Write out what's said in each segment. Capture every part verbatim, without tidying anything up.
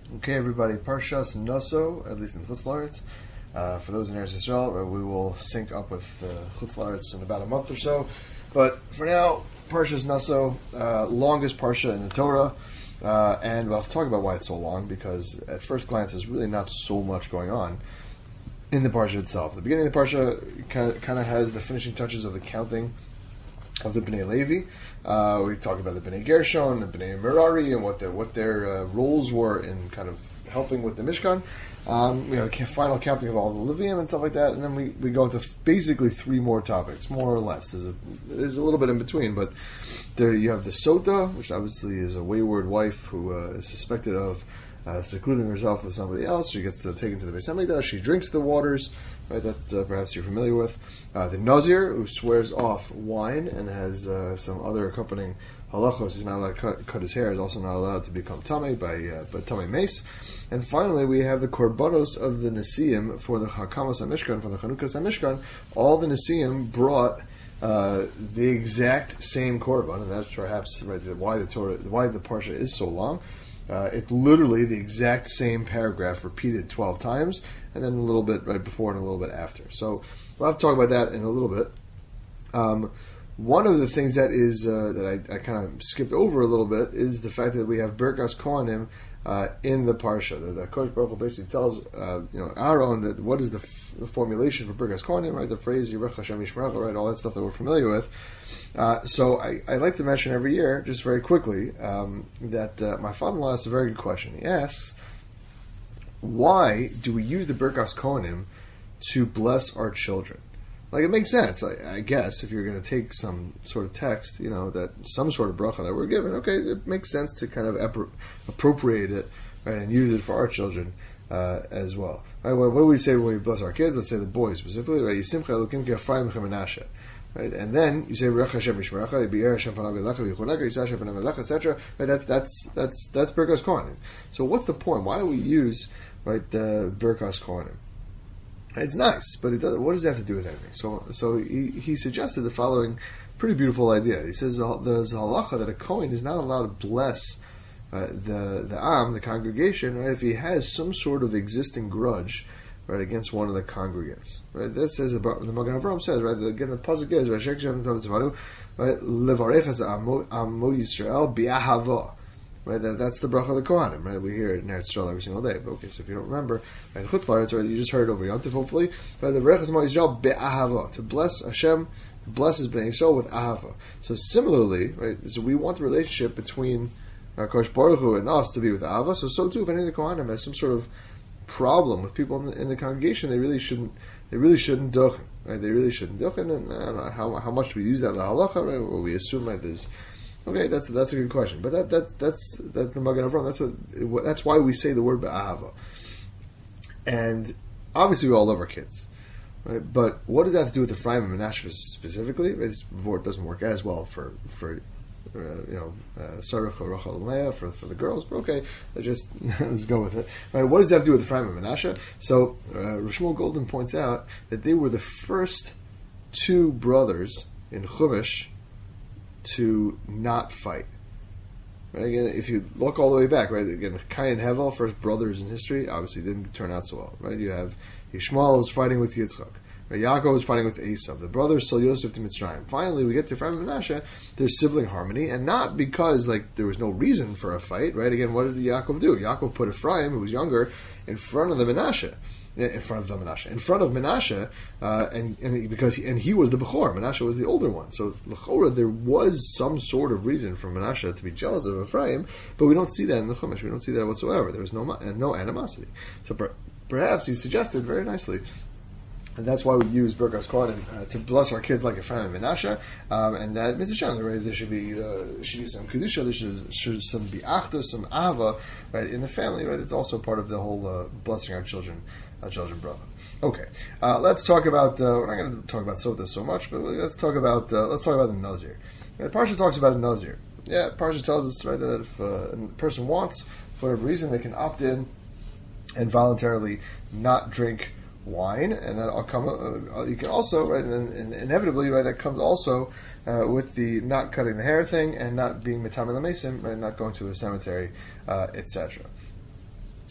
Okay, everybody, Parshas Naso, at least in Chutz La'aretz. Uh, for those in Eretz Yisrael, we will sync up with uh, Chutz La'aretz in about a month or so. But for now, Parshas Naso, uh, longest Parsha in the Torah, uh, and we'll talk about why it's so long, because at first glance, there's really not so much going on in the Parsha itself. The beginning of the Parsha kind of, kind of has the finishing touches of the counting of the Bnei Levi. Uh, we talk about the Bnei Gershon, the Bnei Merari, and what their what their uh, roles were in kind of helping with the Mishkan. Um, we have a final counting of all the Levium and stuff like that, and then we, we go into basically three more topics, more or less. There's a, there's a little bit in between, but there you have the Sota, which obviously is a wayward wife who uh, is suspected of uh, secluding herself with somebody else. She gets to, taken to the Beis Hamikdash. She drinks the waters, right, that uh, perhaps you're familiar with. Uh, the Nazir, who swears off wine and has uh, some other accompanying halachos. He's not allowed to cut, cut his hair. He's also not allowed to become tamei by uh, by tamei mace. And finally, we have the korbanos of the Nesiim for the Hakamas HaMishkan, for the Chanukas HaMishkan. All the Nesiim brought uh, the exact same korban, and that's perhaps right, why the Torah, why the parsha is so long. Uh, it's literally the exact same paragraph repeated twelve times, and then a little bit right before and a little bit after. So we'll have to talk about that in a little bit. Um, one of the things that is uh, that I, I kind of skipped over a little bit is the fact that we have Birkas Kohanim uh, in the parsha. The, the Kodesh Baruch Hu basically tells uh, you know Aaron that what is the, f- the formulation for Birkas Kohanim, right? The phrase Yirech Hashem Yishmerecha, right? All that stuff that we're familiar with. Uh, so I, I like to mention every year, just very quickly, um, that uh, my father-in-law asked a very good question. He asks, why do we use the Birkas Kohanim to bless our children? Like, it makes sense, I, I guess, if you're going to take some sort of text, you know, that some sort of bracha that we're given, okay, it makes sense to kind of appro- appropriate it, right, and use it for our children uh, as well. Right, what, what do we say when we bless our kids? Let's say the boys specifically, right? Yisimcha Elokim Ke'Ephraim Menashe. Right, and then you say Rech Hashem Yishmerecha, Yibir Hashem Panav Elecha, Yichuneka, Yisrael Hashem Panav Elecha, et cetera. Right, that's that's that's that's Birkas Kohanim. So what's the point? Why do we use right the Birkas Kohanim? Right, it's nice, but it does, what does that have to do with anything? So so he, he suggested the following pretty beautiful idea. He says there's a halacha that a Kohen is not allowed to bless uh, the the Am, the congregation, right, if he has some sort of existing grudge, right, against one of the congregants. Right, that says about the Magen Avraham says, right, again the pasuk is right, levarechas amo Yisrael bi'ahava. Right, that, that's the bracha of the Kohanim. Right, we hear it in Eretz Yisrael every single day. But okay, so if you don't remember, right, Chutz La'aretz, right, you just heard it over Yom Tov, hopefully. Right, the rechas amo Yisrael bi'ahava, to bless Hashem, blesses Bnei Yisrael with ahava. So similarly, right, so we want the relationship between uh, Kodesh Baruch Hu and us to be with ahava. So so too, if any of the Kohanim has some sort of problem with people in the, in the congregation, they really shouldn't. They really shouldn't duchen. Right? They really shouldn't duchen. And I don't know how how much we use that lahalacha. Right? Or we assume that there's okay. That's that's a good question. But that that's that's that's the Magen Avraham. That's what that's why we say the word ba'ahava. And obviously, we all love our kids, right? But what does that have to do with Ephraim and Menashe specifically? Right? This word doesn't work as well for for. Uh, you know, Sarach or Rachel Leah for for the girls, but okay, let's just let's go with it. Right? What does that have to do with Ephraim and Menashe? So, uh, Rishmuel Golden points out that they were the first two brothers in Chumash to not fight. Right? Again, if you look all the way back, right? Again, Cain and Hevel, first brothers in history, obviously didn't turn out so well. Right? You have Yishmael is fighting with Yitzchak. Yaakov is fighting with Esav. The brothers sold Yosef to Mitzrayim. Finally, we get to Ephraim and Menashe. There's sibling harmony, and not because like there was no reason for a fight, right? Again, what did Yaakov do? Yaakov put Ephraim, who was younger, in front of the Menashe, in front of the Menashe, in front of Menashe, uh, and, and because he, and he was the Bechor. Menashe was the older one. So l'chora, there was some sort of reason for Menashe to be jealous of Ephraim, but we don't see that in the Chumash. We don't see that whatsoever. There was no no animosity. So per, perhaps he suggested very nicely. And that's why we use Birkas Kohanim uh, to bless our kids like Ephraim and Menashe, um, and that means right, there should be uh, should be some kedusha, there should, should some be achdos, some ahava, right, in the family. Right, it's also part of the whole uh, blessing our children, our children, brother. Okay, uh, let's talk about. Uh, we're not going to talk about Sota so much, but let's talk about uh, let's talk about the Nazir. The Parsha talks about a Nazir. Yeah, Parsha tells us right that if uh, a person wants, for whatever reason, they can opt in and voluntarily not drink wine, and that'll come. Uh, you can also, right, and, and inevitably, right, that comes also uh, with the not cutting the hair thing and not being mitamei l'mesim, right, not going to a cemetery, uh, et cetera.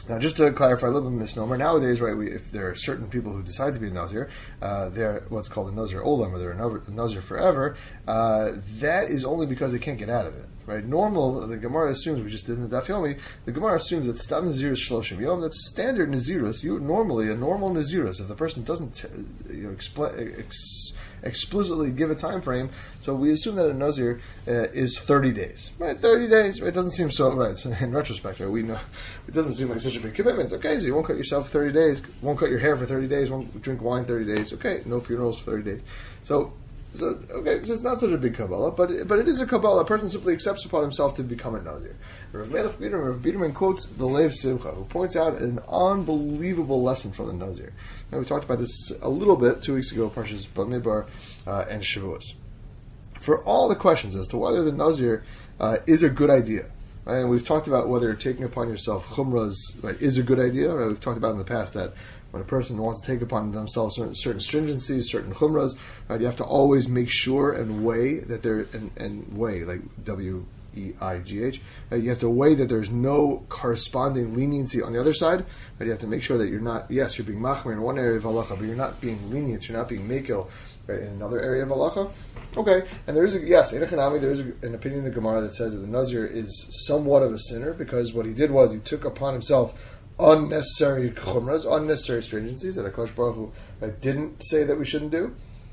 Now, just to clarify a little bit of misnomer, nowadays, right, we, if there are certain people who decide to be a Nazir, uh, they're what's called a Nazir Olam, or they're a Nazir forever, uh, that is only because they can't get out of it. Right? Normal, the Gemara assumes, we just did in the Daf Yomi, the Gemara assumes that Stam Nazirus Shloshim Yom, that's standard Nazirus, you, normally, a normal Nazirus, if the person doesn't you know, expl- ex- explicitly give a time frame, so we assume that a Nazir uh, is thirty days. Right? thirty days, right? It doesn't seem so, right, so in retrospect, right, we know, it doesn't seem like such a big commitment. Okay, so you won't cut yourself for thirty days, won't cut your hair for thirty days, won't drink wine thirty days, okay, no funerals for thirty days. So, So okay, so it's not such a big Kabbalah, but but it is a Kabbalah. A person simply accepts upon himself to become a Nazir. Rav Melech Biderman, Rav Biderman quotes the Lev Simcha, who points out an unbelievable lesson from the Nazir. Now, we talked about this a little bit two weeks ago, Parshas Bamidbar uh, and Shavuos. For all the questions as to whether the Nazir uh, is a good idea, right? And we've talked about whether taking upon yourself chumras, right, is a good idea. Right? We've talked about in the past that when a person wants to take upon themselves certain, certain stringencies, certain chumras, right, you have to always make sure and weigh that there and, and weigh, like W E I G H. Right, you have to weigh that there's no corresponding leniency on the other side. Right, you have to make sure that you're not, yes, you're being machmir in one area of halacha, but you're not being lenient, you're not being mekel, right, in another area of halacha. Okay, and there is a, yes, in Echanami, there is a, an opinion in the Gemara that says that the Nazir is somewhat of a sinner because what he did was he took upon himself unnecessary chumras, unnecessary stringencies that HaKadosh Baruch Hu right, didn't say that we shouldn't do.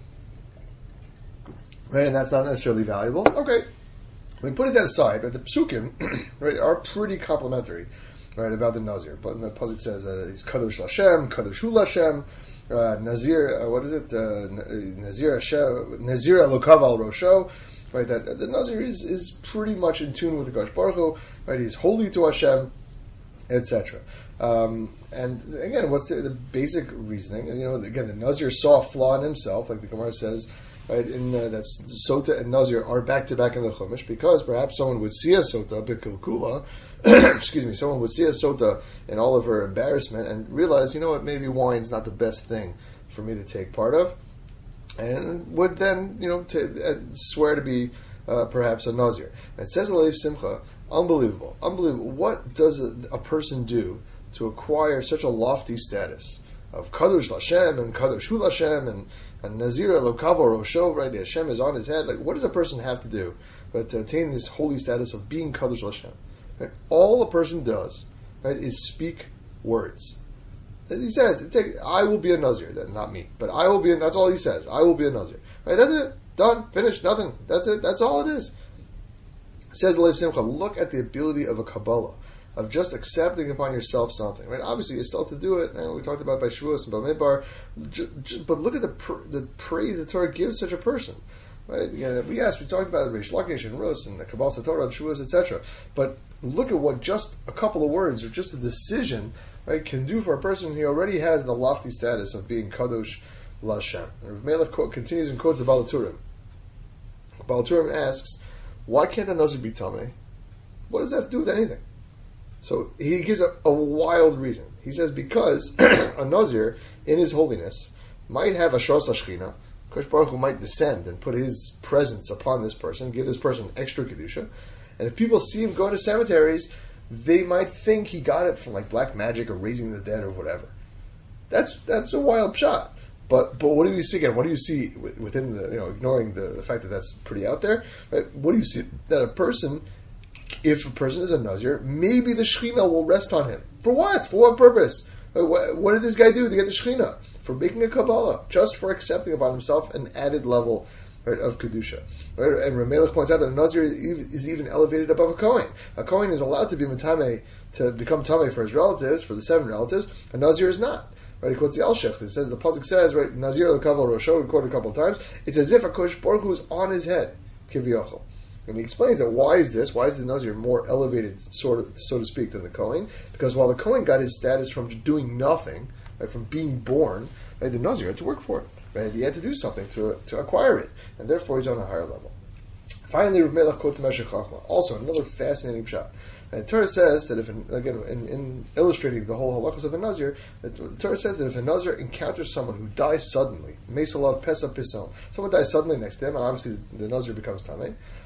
Right, and that's not necessarily valuable. Okay, we put that aside, but the psukim right, are pretty complimentary, right, about the Nazir. But the pasuk says that he's kadosh Lashem, kadosh hu Lashem, uh, Nazir. Uh, what is it? Uh, Nazir Hashem, Nazir Elokav al Rosho. Right, that the Nazir is is pretty much in tune with the HaKadosh Baruch Hu. Right, he's holy to Hashem, et cetera. Um, and again, what's the, the basic reasoning? You know, again, the Nazir saw a flaw in himself, like the Gemara says, right? In uh, that's Sota and Nazir are back to back in the Chumash because perhaps someone would see a Sota b'kilkula, excuse me, someone would see a Sota in all of her embarrassment and realize, you know what, maybe wine's not the best thing for me to take part of, and would then, you know, to, uh, swear to be uh, perhaps a Nazir. And it says Alev Simcha, unbelievable, unbelievable. What does a, a person do to acquire such a lofty status of Kadosh Lashem and Kadosh Hu Lashem and, and Nazir Elokavo Rosho, right? The Hashem is on his head. Like, what does a person have to do but to attain this holy status of being Kadosh Lashem? Right? All a person does, right, is speak words. And he says, I will be a Nazir. Not me, but I will be a, that's all he says. I will be a Nazir. Right? That's it. Done. Finished. Nothing. That's it. That's all it is. It says Lev Simcha, look at the ability of a Kabbalah, of just accepting upon yourself something. Right? Obviously, you still have to do it. And we talked about by Shavuos and Bamidbar. But look at the pr- the praise the Torah gives such a person. Right? Again, yes, we talked about Reish Lakish and Rus and the Kabbalah Torah and Shavuos, et cetera. But look at what just a couple of words or just a decision, right, can do for a person who already has the lofty status of being Kadosh Lashem. Rav Melech continues and quotes the Baal Turim. Baal Turim asks, why can't a Nazir be Tameh? What does that have to do with anything? So he gives a, a wild reason. He says because a Nazir, in his holiness, might have a Shos HaShechina. Kosh Baruch Hu might descend and put his presence upon this person, give this person extra Kedusha. And if people see him going to cemeteries, they might think he got it from like black magic or raising the dead or whatever. That's that's a wild shot. But but what do you see again? What do you see within the, you know, ignoring the, the fact that that's pretty out there? Right? What do you see? That a person, if a person is a Nazir, maybe the Shekhinah will rest on him. For what? For what purpose? What, what did this guy do to get the Shekhinah? For making a Kabbalah. Just for accepting upon himself an added level, right, of Kedusha. Right? And Rav Melech points out that a Nazir is even elevated above a Kohen. A Kohen is allowed to be Matame, to become Tameh for his relatives, for the seven relatives. A Nazir is not. Right, he quotes the Al-Shech. It says, the pasuk says, right, Nazir L'Kavol Rosho, we quoted a couple of times, it's as if a Kosh Baruch Hu is on his head, Kivyochel. And he explains that why is this? Why is the Nazir more elevated, sort of, so to speak, than the Kohen? Because while the Kohen got his status from doing nothing, right, from being born, right, the Nazir had to work for it. Right? He had to do something to to acquire it, and therefore he's on a higher level. Finally, Rav Melech quotes Meshech Chochmah. Also, another fascinating shot. And the Torah says that if, an, again, in, in illustrating the whole halachos of a Nazir, the Torah says that if a Nazir encounters someone who dies suddenly, Mesalav Pesa Pisom, someone dies suddenly next to him, and obviously the Nazir becomes Tameh,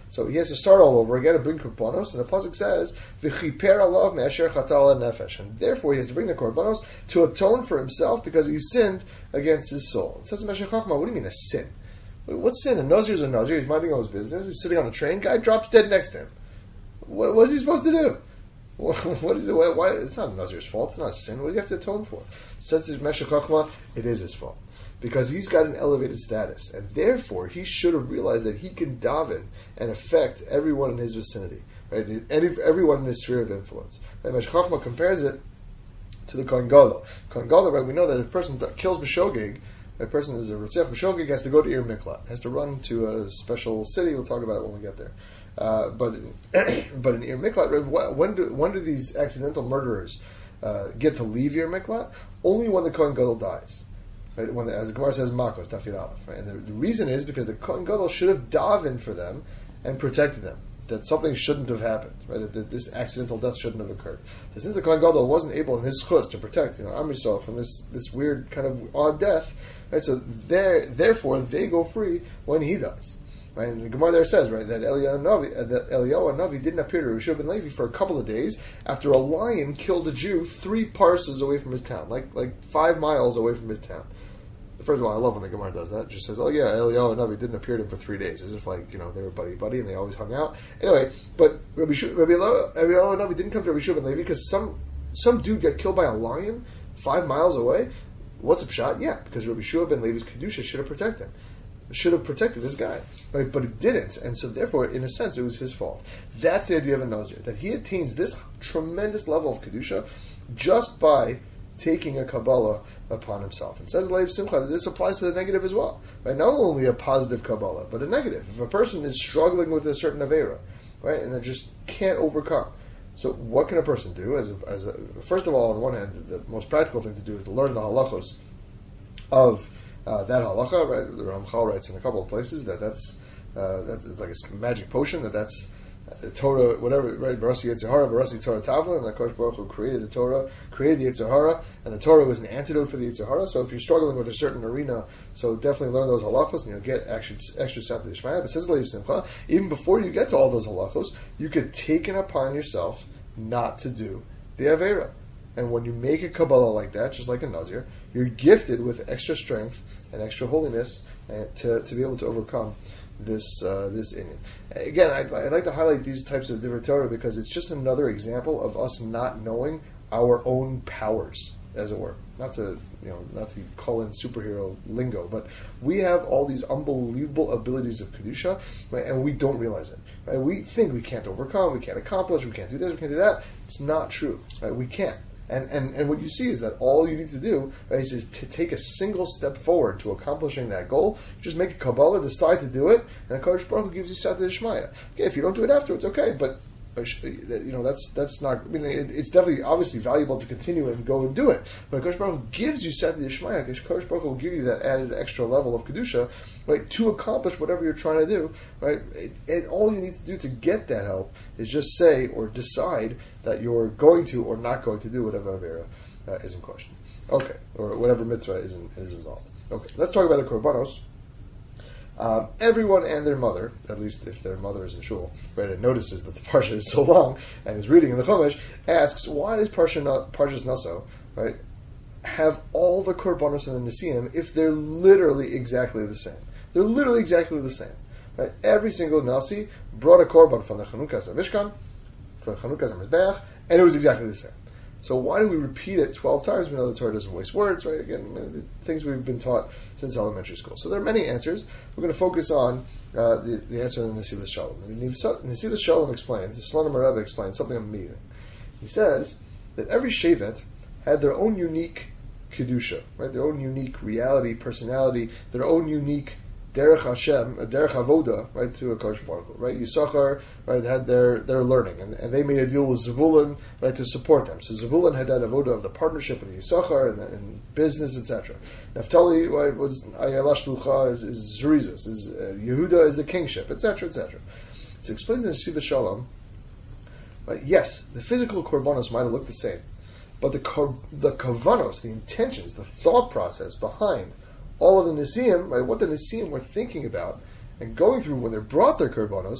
So he has to start all over again and bring korbanos. And the pasuk says, "V'chiper alav me'asher chatal nefesh," and therefore he has to bring the korbanos to atone for himself because he sinned against his soul. It says in Meshech Chochmah, what do you mean a sin? What's sin? A nazir is a nazir. He's minding all his business. He's sitting on the train. Guy drops dead next to him. What, what's he supposed to do? What is it? Why, why? It's not a nazir's fault. It's not a sin. What do you have to atone for? Says in Meshech Chochmah, it is his fault. Because he's got an elevated status, and therefore he should have realized that he can daven and affect everyone in his vicinity, right? Every, everyone in his sphere of influence. Right? Meshech Chochmah compares it to the Kohen Gadol. Kohen Gadol, right? We know that if a person kills b'shogeg, a person is a Ritzach b'shogeg, has to go to Ir Miklat, has to run to a special city. We'll talk about it when we get there. Uh, but but in Ir Miklat, right, when do when do these accidental murderers uh, get to leave Ir Miklat? Only when the Kohen Gadol dies. Right? When the, as the Gemara says, Makos, Tafid Aleph. Right? And the, the reason is because the Kohen Gadol should have davened for them and protected them. That something shouldn't have happened. Right? That, that this accidental death shouldn't have occurred. So since the Kohen Gadol wasn't able in his chus to protect, you know, Am Yisrael from this this weird kind of odd death, right? So there, therefore they go free when he dies. Right? And the Gemara there says, right, that Eliyahu Navi, uh, that Eliyahu Navi didn't appear to Rishon ben Levi for a couple of days after a lion killed a Jew three parses away from his town, like like five miles away from his town. First of all, I love when the Gemara does that. It just says, oh yeah, Eliyahu Navi didn't appear to him for three days. As if, like, you know, they were buddy-buddy and they always hung out. Anyway, but Rabbi Eliyahu Navi didn't come to Rabbi Shua ben Levi because some some dude got killed by a lion five miles away. What's the shot? Yeah, because Rabbi Shua ben Levi's Kedusha should have protected him. Should have protected this guy. Right? But it didn't. And so therefore, in a sense, it was his fault. That's the idea of a Nazir. That he attains this tremendous level of Kedusha just by taking a Kabbalah upon himself. And says Leiv Simcha that this applies to the negative as well. Right? Not only a positive Kabbalah, but a negative. If a person is struggling with a certain Avera, right, and they just can't overcome. So what can a person do? As a, as a, first of all, on the one hand, the most practical thing to do is to learn the halachos of uh, that halacha. Right? The Ramchal writes in a couple of places that that's, uh, that's it's like a magic potion, that that's the Torah, whatever, right? Barasi Yetzirah, Barasi Torah Tavla, and the Kosh Baruch Hu created the Torah, created the Yetzirah, and the Torah was an antidote for the Yetzirah. So if you're struggling with a certain arena, so definitely learn those halachos, and you'll get extra extra Sata Yishmaya. But says Leiv Simcha, even before you get to all those halachos, you could take it upon yourself not to do the Avera. And when you make a Kabbalah like that, just like a Nazir, you're gifted with extra strength and extra holiness and to, to be able to overcome this uh, this Indian. Again, I'd, I'd like to highlight these types of Divrei Torah because it's just another example of us not knowing our own powers, as it were. Not to you know, not to call in superhero lingo, but we have all these unbelievable abilities of kedusha, right, and we don't realize it. Right? We think we can't overcome, we can't accomplish, we can't do this, we can't do that. It's not true. Right? We can't. And, and and what you see is that all you need to do, right, is, is to take a single step forward to accomplishing that goal. You just make a Kabbalah, decide to do it, and the Kodesh Baruch Hu gives you Sata Yishmaya. Okay, if you don't do it afterwards, okay, but you know that's that's not. I mean, it, it's definitely obviously valuable to continue and go and do it. But Kodesh Baruch Hu gives you Sata Yishmaya. Kodesh Baruch Hu will give you that added extra level of kedusha, right, to accomplish whatever you're trying to do, right. And all you need to do to get that help is just say or decide that you're going to or not going to do whatever Avera uh, is in question. Okay, or whatever mitzvah is, in, is involved. Okay, let's talk about the Korbanos. Uh, everyone and their mother, at least if their mother is in shul, right, and notices that the parsha is so long and is reading in the Chumash, asks, why does Parsha Parshas Naso, right, have all the Korbanos and the Nesiim if they're literally exactly the same? They're literally exactly the same. Right? Every single Nasi brought a Korban from the Chanukas HaMishkan, from Chanukas HaMizbeach, and it was exactly the same. So why do we repeat it twelve times? We know the Torah doesn't waste words, right? Again, things we've been taught since elementary school. So there are many answers. We're going to focus on uh, the, the answer in the Nesilas Shalom. Nesilas Shalom explains, the Slonim Rebbe explains something amazing. He says that every Shevet had their own unique Kedusha, right? Their own unique reality, personality, their own unique Derech Hashem, a Derech Avoda, right, to a Kodesh Baruch Hu, right? Yisachar, right, had their, their learning, and, and they made a deal with Zevulun, right, to support them. So Zevulun had that Avoda of the partnership with Yisachar and, and business, et cetera. Naphtali, right, was Ayalash Lucha, is, is Zerizos, is uh, Yehuda is the kingship, et cetera, et cetera. So it explains in Nesilas Shalom, right, yes, the physical korbanos might have looked the same, but the kor, the kavanos, the intentions, the thought process behind all of the Nesiim, right, what the Nesiim were thinking about and going through when they brought their korbanos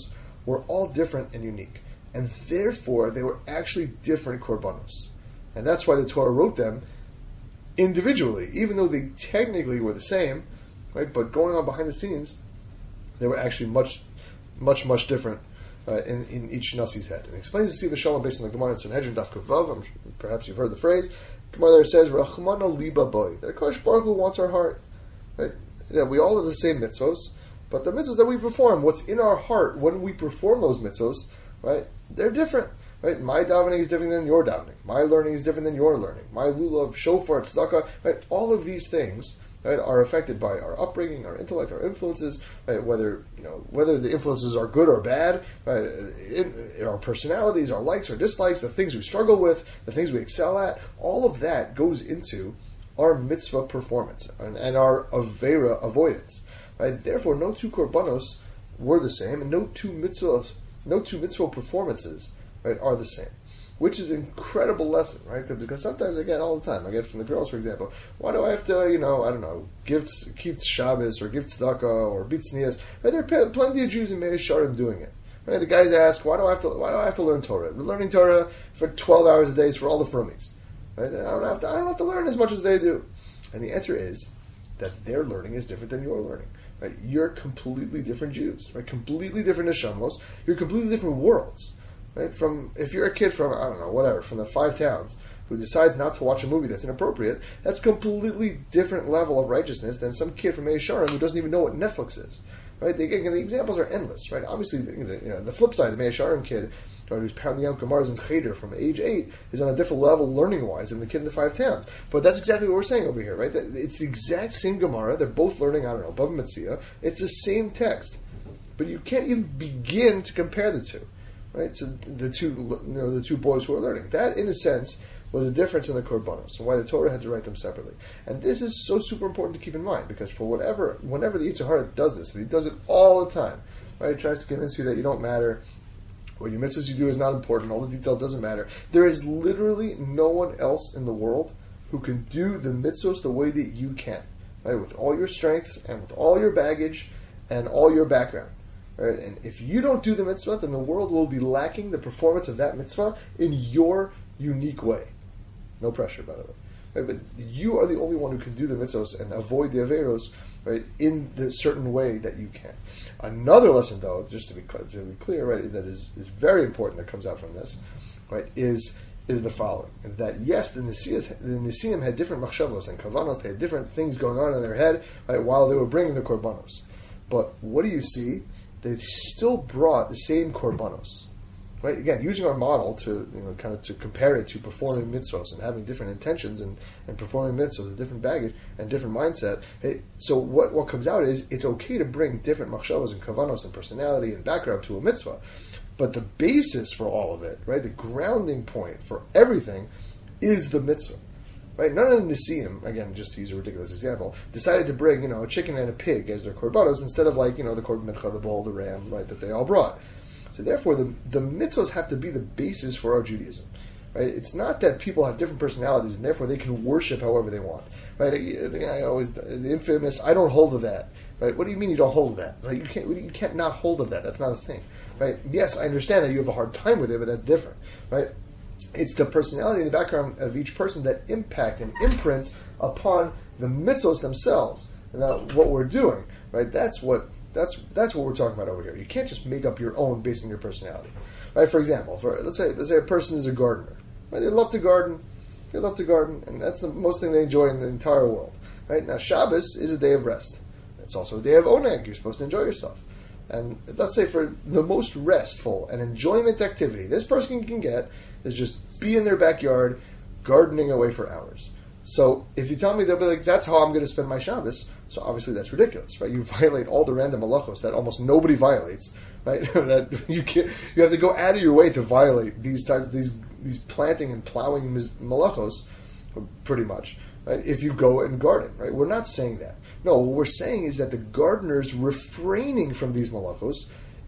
were all different and unique. And therefore, they were actually different korbanos. And that's why the Torah wrote them individually, even though they technically were the same, right? But going on behind the scenes, they were actually much, much, much different uh, in, in each Nasi's head. And it explains the Siva Shalom based on the Gemara in Sanhedrin Daf Kuf Vav. Perhaps you've heard the phrase. Gemara there says, Rachmana liba boy. That Kodesh Baruch Hu wants our heart. Right? Yeah, we all have the same mitzvos, but the mitzvahs that we perform, what's in our heart when we perform those mitzvos, right? They're different. Right? My davening is different than your davening. My learning is different than your learning. My lulav, shofar, tzedakah, right? All of these things, right, are affected by our upbringing, our intellect, our influences, right? Whether you know whether the influences are good or bad, right? In, in our personalities, our likes, our dislikes, the things we struggle with, the things we excel at, all of that goes into our mitzvah performance and, and our avera avoidance. Right? Therefore, no two korbanos were the same, and no two mitzvahs, no two mitzvah performances, right, are the same. Which is an incredible lesson, right? Because sometimes I get all the time. I get from the girls, for example, why do I have to, you know, I don't know, give keep Shabbos or give tzedakah or beat tznias? Right? There are plenty of Jews in Meir Sharim doing it. Right? The guys ask, why do I have to? Why do I have to learn Torah? We're learning Torah for twelve hours a day is for all the frummies. Right? I don't have to. I don't have to learn as much as they do. And the answer is that their learning is different than your learning. Right? You're completely different Jews. Right? Completely different neshamos. You're completely different worlds. Right? From if you're a kid from I don't know whatever from the five towns who decides not to watch a movie that's inappropriate, that's a completely different level of righteousness than some kid from Meir Sharim who doesn't even know what Netflix is. Right? They, again, the examples are endless. Right? Obviously, the, you know, the flip side, the Meir Sharim kid, right, who's pounding out Gemaras and Cheder from age eight, is on a different level learning wise than the kid in the five towns. But that's exactly what we're saying over here. Right? It's the exact same Gemara. They're both learning. I don't know Bava Metzia. It's the same text, but you can't even begin to compare the two. Right, so the two, you know, the two boys who are learning, that in a sense was a difference in the korbanos and why the Torah had to write them separately. And this is so super important to keep in mind because for whatever, whenever the Yetzer Hara does this, and he does it all the time, right? He tries to convince you that you don't matter, what your mitzvahs you do is not important, all the details doesn't matter. There is literally no one else in the world who can do the mitzvahs the way that you can, right? With all your strengths and with all your baggage and all your background. Right? And if you don't do the mitzvah, then the world will be lacking the performance of that mitzvah in your unique way. No pressure, by the way. Right? But you are the only one who can do the mitzvahs and avoid the averos, right, in the certain way that you can. Another lesson, though, just to be clear, to be clear right, that is, is very important that comes out from this, right, is is the following: that yes, the Nesias, the Nesiim had different machshavos and kavanos; they had different things going on in their head, right, while they were bringing the korbanos. But what do you see? They still brought the same korbanos, right? Again, using our model to you know kind of to compare it to performing mitzvos and having different intentions and, and performing mitzvos, a different baggage and different mindset. Hey, so what, what comes out is it's okay to bring different machshavos and kavanos and personality and background to a mitzvah, but the basis for all of it, right, the grounding point for everything, is the mitzvah. Right? None of the Nesiim, again, just to use a ridiculous example, decided to bring, you know, a chicken and a pig as their korbanos instead of like, you know, the korban mincha, the bull, the ram, right, that they all brought. So therefore, the the mitzvahs have to be the basis for our Judaism. Right? It's not that people have different personalities and therefore they can worship however they want. Right? I, I always the infamous, I don't hold of that. Right? What do you mean you don't hold of that? Right? You can't you can't not hold of that. That's not a thing. Right? Yes, I understand that you have a hard time with it, but that's different. Right? It's the personality and the background of each person that impact and imprint upon the mitzvos themselves. And that what we're doing, right? That's what that's that's what we're talking about over here. You can't just make up your own based on your personality, right? For example, for let's say let's say a person is a gardener, right? They love to garden, they love to garden, and that's the most thing they enjoy in the entire world, right? Now Shabbos is a day of rest. It's also a day of oneg. You're supposed to enjoy yourself. And let's say for the most restful and enjoyment activity this person can get is just be in their backyard gardening away for hours. So if you tell me, they'll be like, that's how I'm going to spend my Shabbos. So obviously that's ridiculous, right? You violate all the random malachos that almost nobody violates, right? that you can't, you have to go out of your way to violate these types, these these planting and plowing malachos, pretty much, right? If you go and garden, right? We're not saying that. No, what we're saying is that the gardener's refraining from these malachos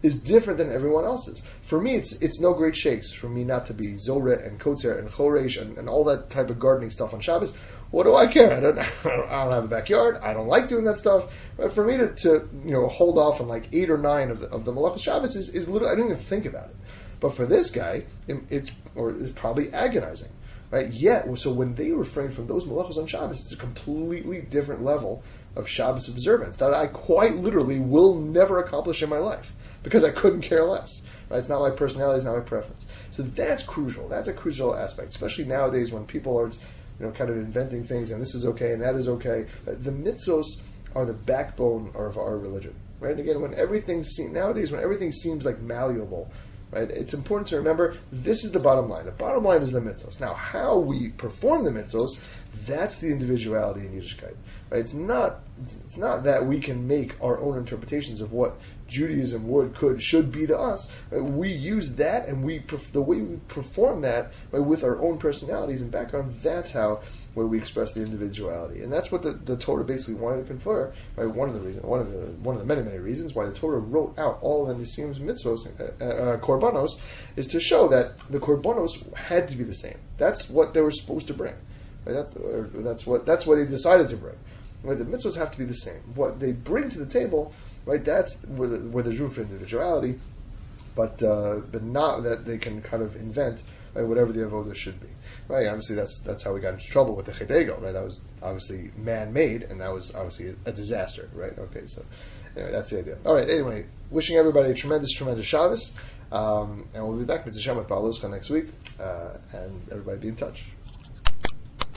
is different than everyone else's. For me, it's it's no great shakes for me not to be Zoret and Kotzer and Choresh and, and all that type of gardening stuff on Shabbos. What do I care? I don't, I don't have a backyard. I don't like doing that stuff. But for me to, to you know hold off on like eight or nine of the of the Malachas Shabbos is, is literally, I didn't even think about it. But for this guy, it, it's or it's probably agonizing, right? Yet, so when they refrain from those Malachas on Shabbos, it's a completely different level of Shabbos observance that I quite literally will never accomplish in my life because I couldn't care less. Right? It's not my personality, it's not my preference. So that's crucial. That's a crucial aspect, especially nowadays when people are, you know, kind of inventing things and this is okay and that is okay. The mitzvos are the backbone of our religion. Right? And again, when everything seems nowadays, when everything seems like malleable, right? It's important to remember this is the bottom line. The bottom line is the mitzvos. Now, how we perform the mitzvos, that's the individuality in Yiddishkeit. Right? It's not. It's not that we can make our own interpretations of what Judaism would, could, should be to us. Right? We use that, and we the way we perform that right, with our own personalities and background. That's how where we express the individuality, and that's what the, the Torah basically wanted to confer. Right? One of the reasons, one of the one of the many many reasons why the Torah wrote out all the Nisim's mitzvos, uh, uh, korbanos, is to show that the korbanos had to be the same. That's what they were supposed to bring. Right? That's or that's what that's what they decided to bring. Right? The mitzvos have to be the same. What they bring to the table, right? That's where the, where there's room for individuality, but uh, but not that they can kind of invent right, whatever the avodah should be. Right? Obviously, that's that's how we got into trouble with the Chet Egel. Right? That was obviously man-made, and that was obviously a, a disaster. Right? Okay, so anyway, that's the idea. All right. Anyway, wishing everybody a tremendous, tremendous Shabbos, um, and we'll be back with Hashem with Baal Luzcha next week, uh, and everybody be in touch.